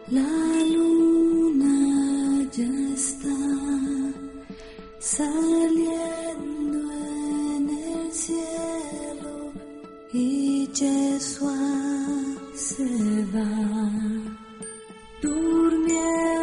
La luna ya está saliendo en el cielo y Yeshua se va durmiendo.